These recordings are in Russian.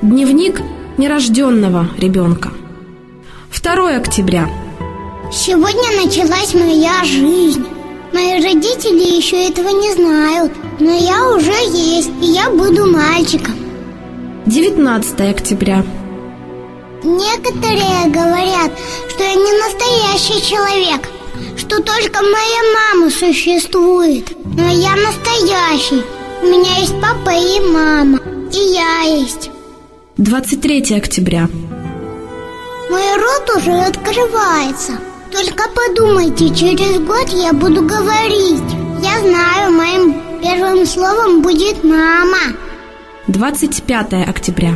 Дневник нерожденного ребенка. 2 октября. Сегодня началась моя жизнь. Мои родители еще этого не знают, но я уже есть, и я буду мальчиком. 19 октября. Некоторые говорят, что я не настоящий человек, что только моя мама существует. Но я настоящий. У меня есть папа и мама, и я есть. 23 октября. Мой рот уже открывается. Только подумайте, через год я буду говорить. Я знаю, моим первым словом будет мама. 25 октября.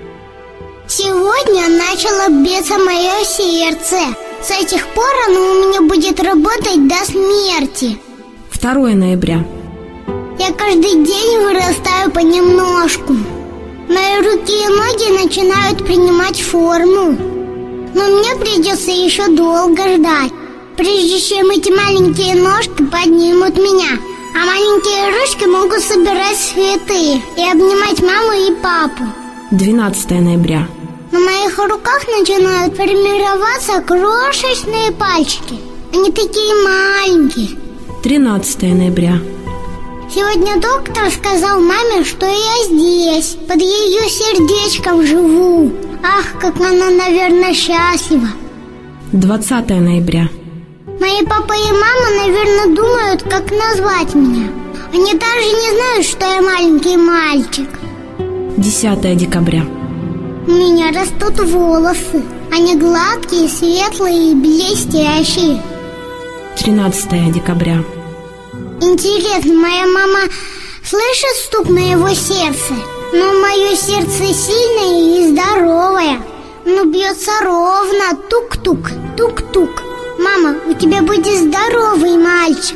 Сегодня начало биться мое сердце. С этих пор оно у меня будет работать до смерти. 2 ноября. Я каждый день вырастаю понемножку. Мои руки и ноги начинают принимать форму. Но мне придется еще долго ждать, прежде чем эти маленькие ножки поднимут меня. А маленькие ручки могут собирать цветы и обнимать маму и папу. 12 ноября. На моих руках начинают формироваться крошечные пальчики. Они такие маленькие. 13 ноября. Сегодня доктор сказал маме, что я здесь, под ее сердечком живу. Ах, как она, наверное, счастлива. 20 ноября. Мои папа и мама, наверное, думают, как назвать меня. Они даже не знают, что я маленький мальчик. 10 декабря. У меня растут волосы. Они гладкие, светлые и блестящие. 13 декабря. Интересно, моя мама слышит стук моего сердца? Но мое сердце сильное и здоровое. Оно бьется ровно, тук-тук, тук-тук. Мама, у тебя будет здоровый мальчик.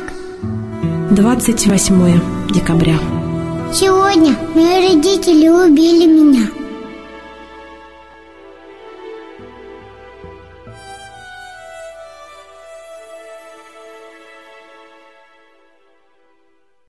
28 декабря. Сегодня мои родители убили меня.